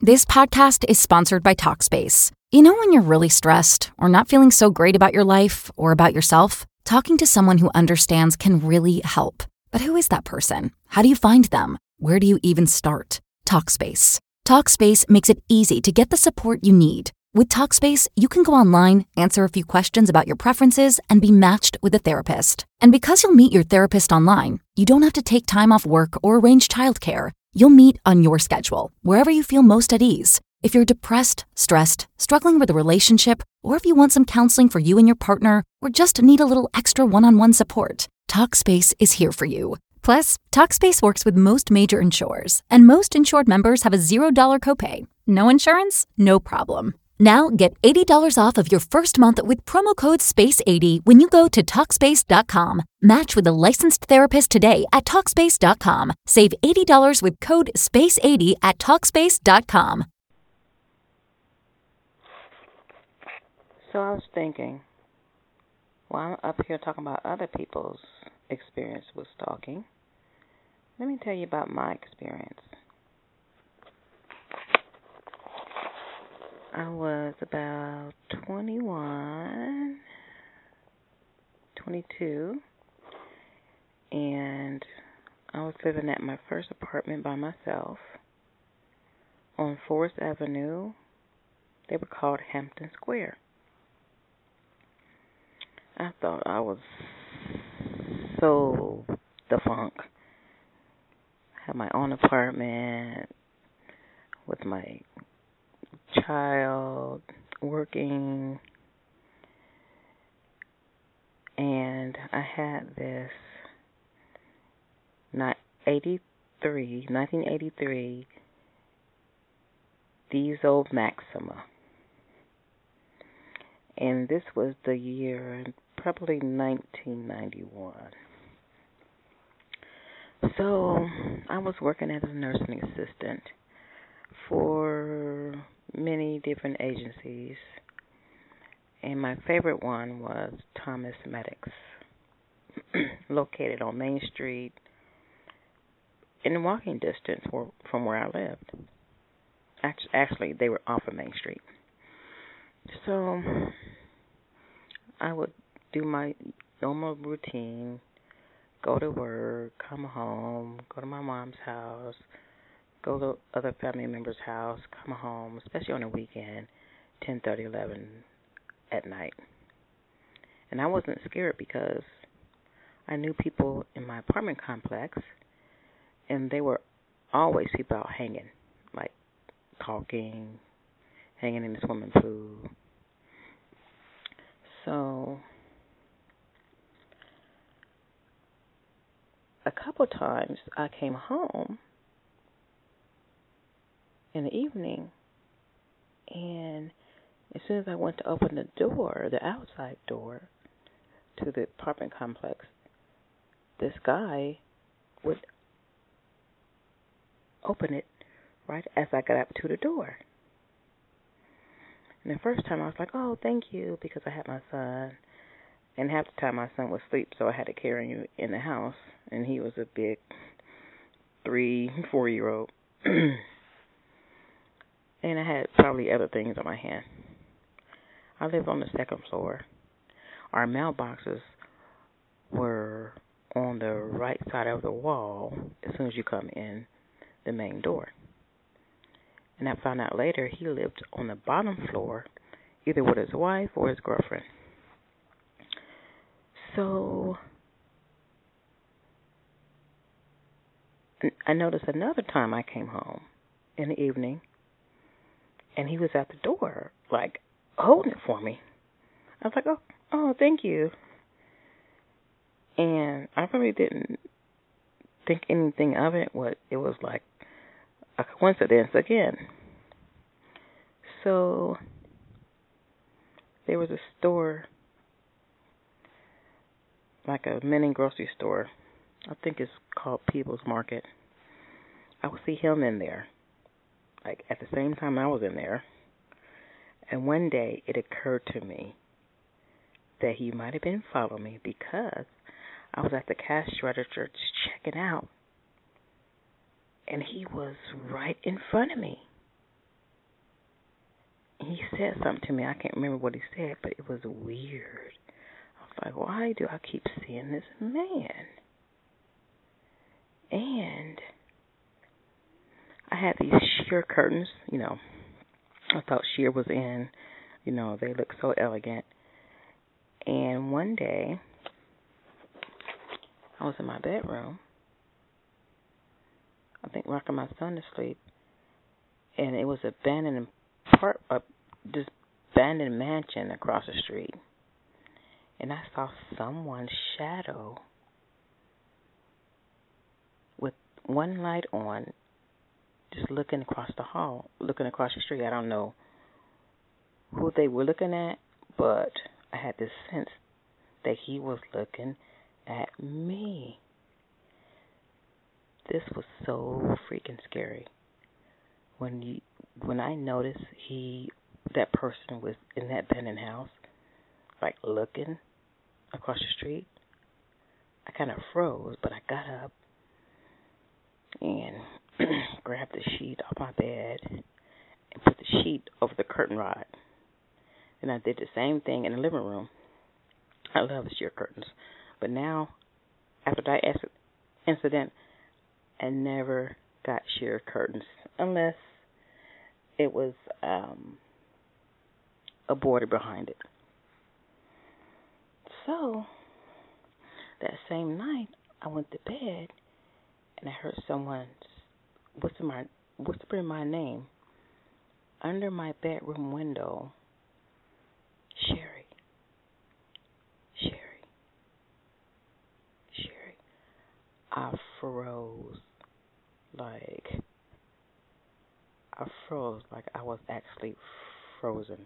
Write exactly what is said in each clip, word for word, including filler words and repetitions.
This podcast is sponsored by Talkspace. You know when you're really stressed or not feeling so great about your life or about yourself? Talking to someone who understands can really help. But who is that person? How do you find them? Where do you even start? Talkspace. Talkspace makes it easy to get the support you need. With Talkspace, you can go online, answer a few questions about your preferences, and be matched with a therapist. And because you'll meet your therapist online, you don't have to take time off work or arrange childcare. You'll meet on your schedule, wherever you feel most at ease. If you're depressed, stressed, struggling with a relationship, or if you want some counseling for you and your partner, or just need a little extra one-on-one support, Talkspace is here for you. Plus, Talkspace works with most major insurers, and most insured members have a zero dollars copay. No insurance? No problem. Now get eighty dollars off of your first month with promo code space eighty when you go to Talkspace dot com. Match with a licensed therapist today at Talkspace dot com. Save eighty dollars with code space eighty at Talkspace dot com. So I was thinking, while I'm up here talking about other people's experience with stalking, let me tell you about my experience. I was about twenty-one, twenty-two, and I was living at my first apartment by myself on Forest Avenue. They were called Hampton Square. I thought I was so the funk. Had my own apartment with my child, working, and I had this eighty-three, nineteen eighty-three diesel Maxima, and this was the year probably nineteen ninety-one. So I was working as a nursing assistant for many different agencies, and my favorite one was Thomas Medics, located on Main Street in walking distance from where I lived. Actually, they were off of Main Street. So I would do my normal routine, go to work, come home, go to my mom's house, go to other family members' house, come home, especially on the weekend, ten thirty, eleven at night. And I wasn't scared because I knew people in my apartment complex, and they were always people out hanging, like talking, hanging in the swimming pool. So a couple times I came home in the evening, and as soon as I went to open the door, the outside door to the apartment complex, this guy would open it right as I got up to the door. And the first time I was like, oh, thank you, because I had my son, and half the time my son was asleep, so I had to carry him in the house, and he was a big three, four-year-old. And I had probably other things on my hand. I lived on the second floor. Our mailboxes were on the right side of the wall as soon as you come in the main door. And I found out later he lived on the bottom floor, either with his wife or his girlfriend. So I noticed another time I came home in the evening, and he was at the door, like, holding it for me. I was like, oh, oh, thank you. And I really didn't think anything of it. What it was like a coincidence again. So there was a store, like a mini grocery store. I think it's called People's Market. I would see him in there, like at the same time I was in there. And one day it occurred to me that he might have been following me because I was at the cash register checking out, and he was right in front of me. he said something to me. I can't remember what he said, but it was weird. I was like, why do I keep seeing this man? And I had these sheer curtains, you know. I thought sheer was in. You know, they look so elegant. And one day, I was in my bedroom, I think rocking my son to sleep, and it was a abandoned part, uh, this abandoned mansion across the street. And I saw someone's shadow with one light on, just looking across the hall, looking across the street. I don't know who they were looking at, but I had this sense that he was looking at me. This was so freaking scary. When you, when I noticed he, that person was in that abandoned house, like looking across the street, I kind of froze, but I got up and grabbed the sheet off my bed and put the sheet over the curtain rod. And I did the same thing in the living room. I love sheer curtains. But now, after that incident, I never got sheer curtains unless it was um, a border behind it. So, that same night, I went to bed and I heard someone whisper my, whisper my name under my bedroom window. Sherry. Sherry. Sherry. I froze. Like, I froze like I was actually frozen.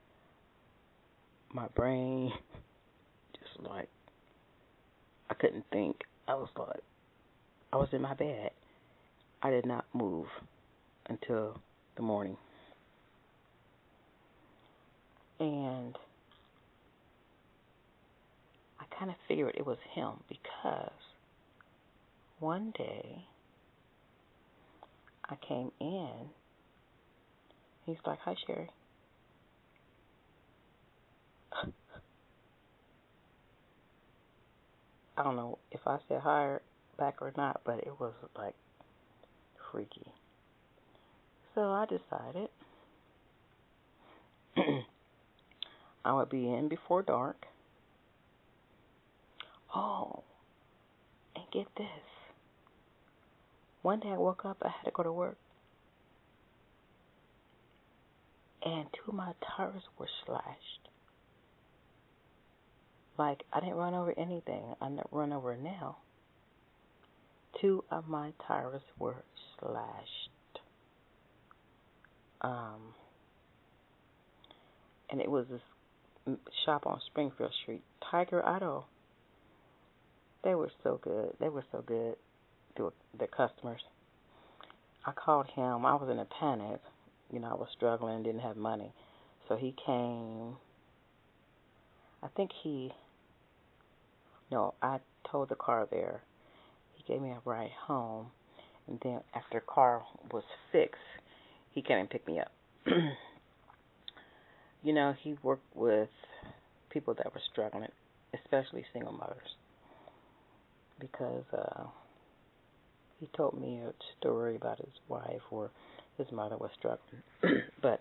My brain just like, I couldn't think. I was like, I was in my bed. I did not move until the morning. And I kind of figured it was him because one day I came in. He's like, hi, Sherry. I don't know if I said hi back or not, but it was like freaky. So I decided I would be in before dark. Oh, and get this. One day I woke up, I had to go to work, and two of my tires were slashed. Like, I didn't run over anything. I didn't run over a nail. Two of my tires were slashed. Um, and it was this shop on Springfield Street, Tiger Auto. They were so good. They were so good to their customers. I called him. I was in a panic. You know, I was struggling, didn't have money. So he came. I think he, no, I towed the car there. He gave me a ride home. And then after the car was fixed, he came and picked me up. You know, he worked with people that were struggling, especially single mothers. Because uh, he told me a story about his wife or his mother was struggling. But,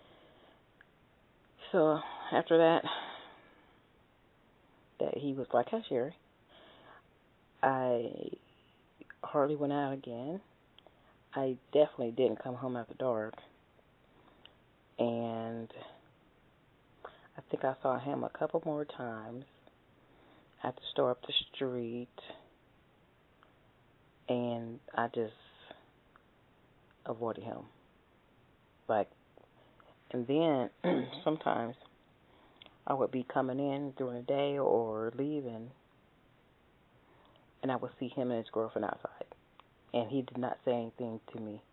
so after that, that he was like, hi, Sherry. I hardly went out again. I definitely didn't come home after dark. And I think I saw him a couple more times at the store up the street. And I just avoided him. Like, and then sometimes I would be coming in during the day or leaving, and I would see him and his girlfriend outside. And he did not say anything to me.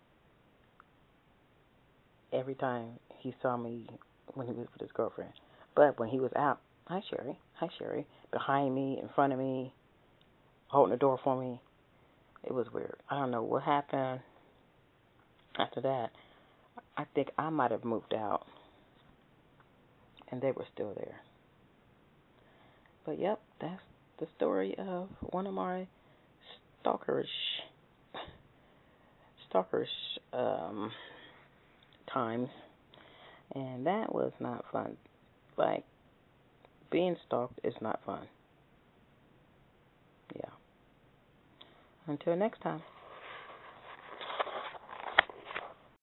Every time he saw me when he was with his girlfriend. But when he was out, hi, Sherry, hi, Sherry, behind me, in front of me, holding the door for me, it was weird. I don't know what happened after that. I think I might have moved out and they were still there. But yep, that's the story of one of my stalkerish, stalkerish um, times, and that was not fun. Like, being stalked is not fun. Yeah. Until next time.